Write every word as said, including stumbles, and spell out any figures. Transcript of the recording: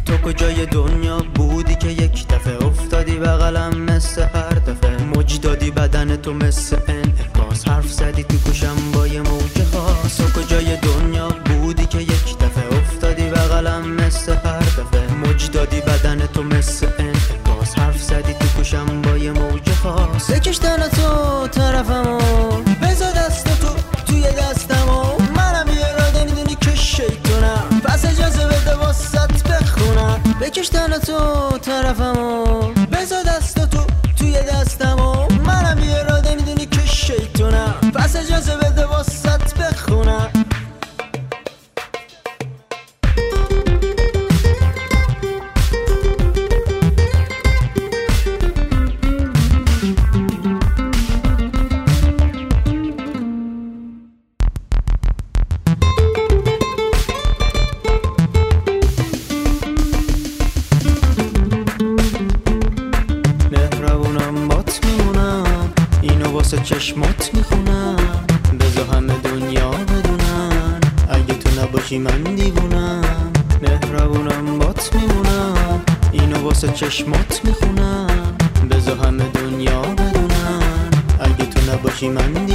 تو کجای دنیا بودی که یک دفعه افتادی بغلم مثل هر دفعه، موج دادی بدن تو مثل انعکاس، حرف زدی تو گوشم با یه موج خاص. تو کجای دنیا بودی که یک دفعه افتادی بغلم مثل هر دفعه، موج دادی بدن تو مثل انعکاس، حرف زدی تو گوشم با یه موج خاص. بکش تن تو طرفمو، بذار دست تو توی دستمو، منم یه اراده میدونی که شیطونم، پس اجازه بده واسط بخونم. بکش تن تو طرفمو، بذار دست تو توی دستمو، منم یه اراده میدونی که شیطونم، پس اجازه بده واسط بخونم. واسه چشمات میخونم، بذار همه دنیا بدونن اگه تو نباشی من دیوونم. مهربونم بات میمونم، اینو واسه چشمات میخونم، بذار همه دنیا بدونن اگه تو نباشی من دیوونم.